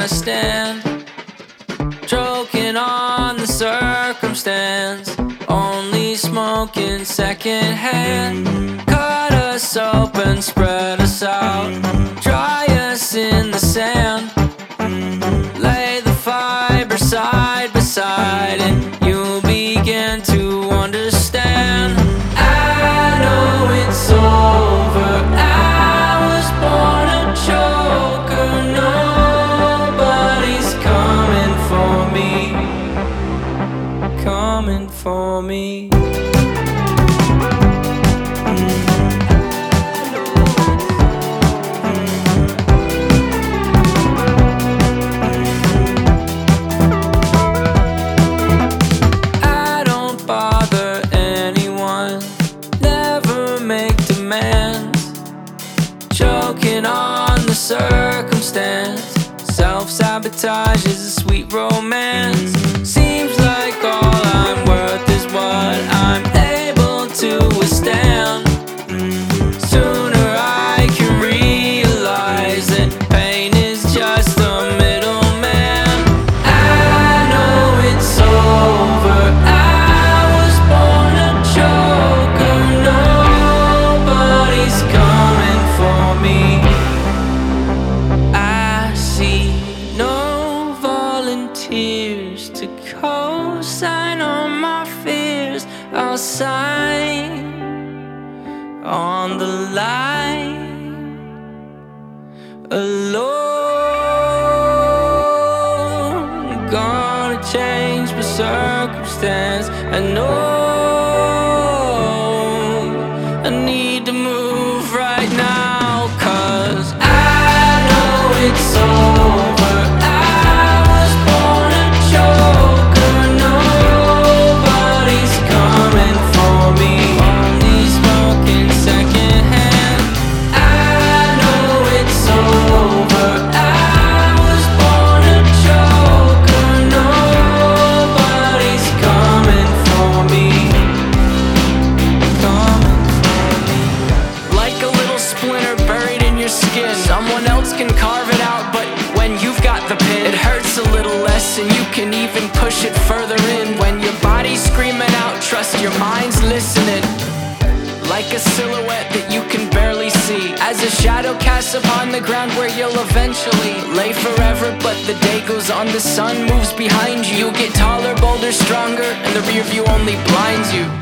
I stand, joking on the circumstance, only smoking secondhand. Cut us open, spread us out, dry us in the sand, lay the fiber side by side, and you'll begin to understand. I know it's over, I was born a joker, nobody's coming for me. I don't bother anyone, never make demands, joking on the circumstance. Self-sabotage is a sweet romance. Seems like all I'm worth is what I'm able to withstand. Sooner I can realize that pain is just a middleman. I know it's over, I was born a joker, nobody's coming for me. I see no volunteers to co-sign on my fears. I'll sign on the line alone. Gonna change my circumstance. I know I need to move right now, 'cause I know it's over, I was born a joker, nobody's coming for me, only smoking secondhand. I know it's over, I was born a joker, nobody's coming for me, Like a little splinter buried in your skin, someone else can carve it out, but when you've got the pin, it hurts a little less, and you can even push it further in. When your body's screaming out, trust your mind's listening. Like a silhouette that you can barely see, as a shadow casts upon the ground where you'll eventually lay forever. But the day goes on, the sun moves behind you, you get taller, bolder, stronger, and the rear view only blinds you.